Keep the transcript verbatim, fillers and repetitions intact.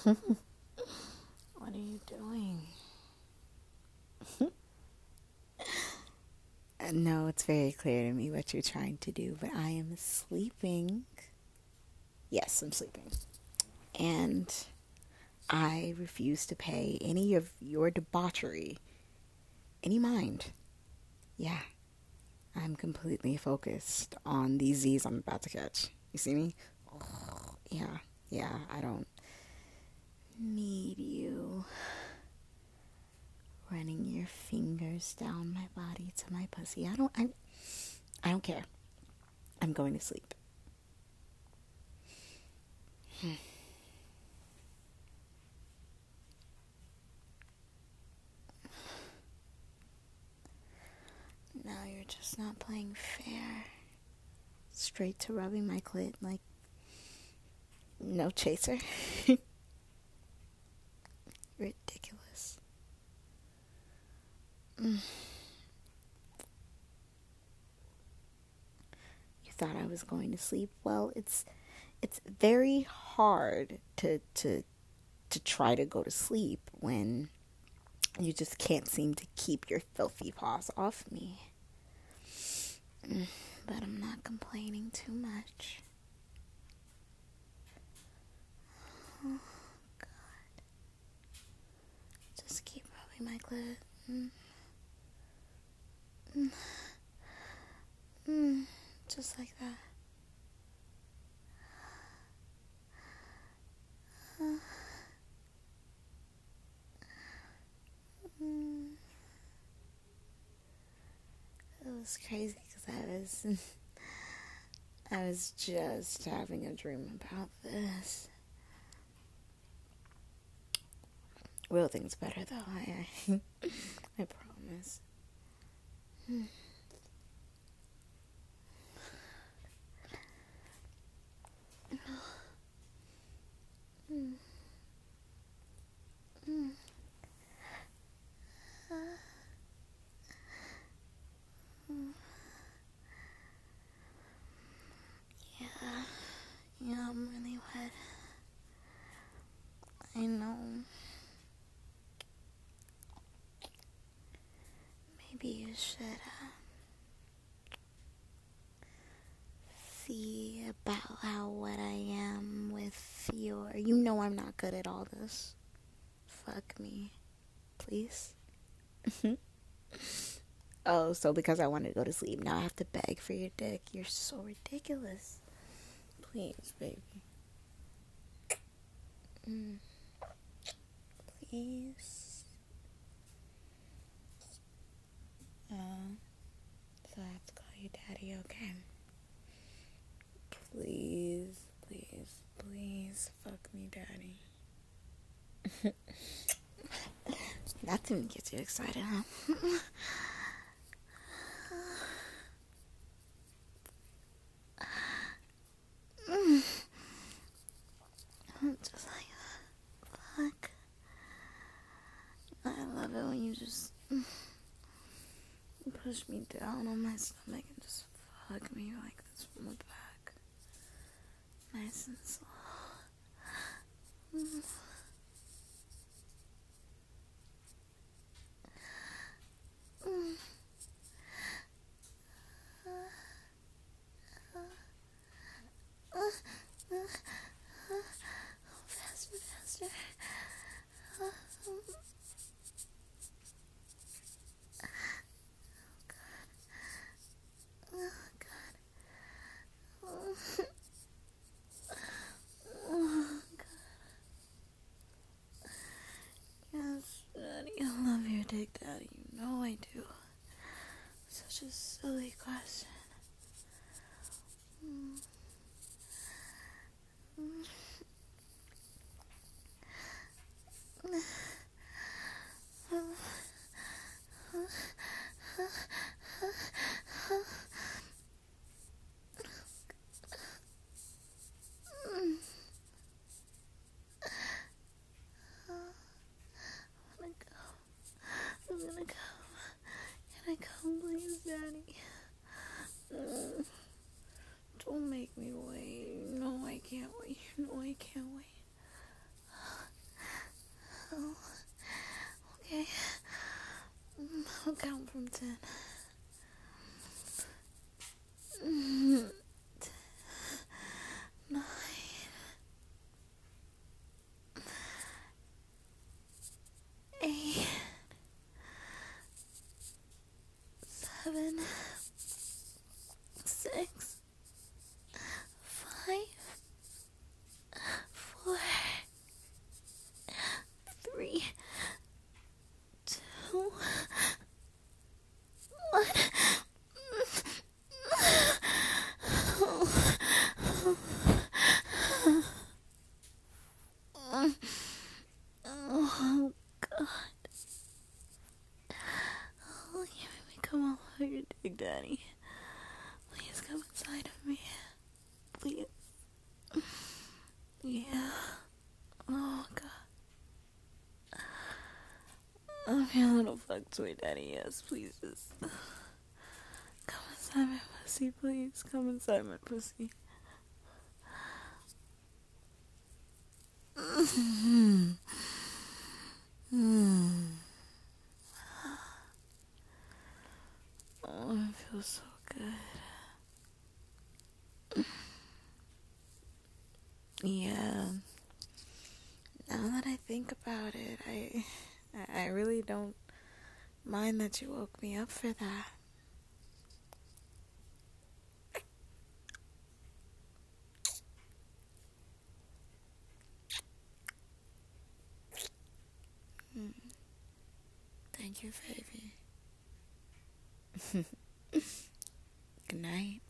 What are you doing? No, it's very clear to me what you're trying to do, but I am sleeping. Yes, I'm sleeping. And I refuse to pay any of your debauchery any mind. Yeah, I'm completely focused on these Z's I'm about to catch. You see me? Oh, yeah, yeah, I don't need you running your fingers down my body to my pussy. I don't, I, I don't care. I'm going to sleep. Hmm. Now you're just not playing fair. Straight to rubbing my clit like no chaser. Ridiculous. Mm. You thought I was going to sleep? Well, it's it's very hard to to to try to go to sleep when you just can't seem to keep your filthy paws off me. Mm. But I'm not complaining too much. Oh, God. Just keep rubbing my clit. Mm. Mm. Mm. Just like that. Uh. Mm. It was crazy because I was I was just having a dream about this. Real thing's better though. I I, I promise. Hmm. Mm. Mm. Uh. Mm. Yeah, yeah, I'm really wet. I know. Maybe you should uh, see about how wet I am with your. You know I'm not good at all this. Fuck me, please. Oh, so because I wanted to go to sleep, now I have to beg for your dick. You're so ridiculous. Please, baby. Mm. Please. Uh, so I have to call you daddy, okay? Please, please, please fuck me, daddy. That didn't get you excited, huh? Just like that. Fuck. I love it when you just push me down on my stomach and just fuck me like this from the back. Nice and slow. Mm. Mm. Uh, uh, uh, uh, faster, faster. Uh, um. Oh, God. Oh, oh, God. Yes, Daddy, I love your dick, Daddy. You know I do. Such a silly question. Mm. Mm. I'm gonna go. I'm gonna go. Can I come, please, Daddy? Mm. Don't make me wait. You know I can't wait. You know I can't wait. Oh, okay. I'll count from ten. Mm, nine. Eight. Seven. Six. Five. Four. Three. Two. One. Oh, God. Oh, you made me come all over your dick, Daddy. Please come inside of me. Please. Yeah. Oh, God. I'm your little fuck toy, Daddy. Yes, please just come inside my pussy, please. Come inside my pussy. Mm-hmm. Mm. Oh, it feels so good. Yeah. Now that I think about it, I I really don't mind that you woke me up for that. Mm. Thank you, baby. Good night.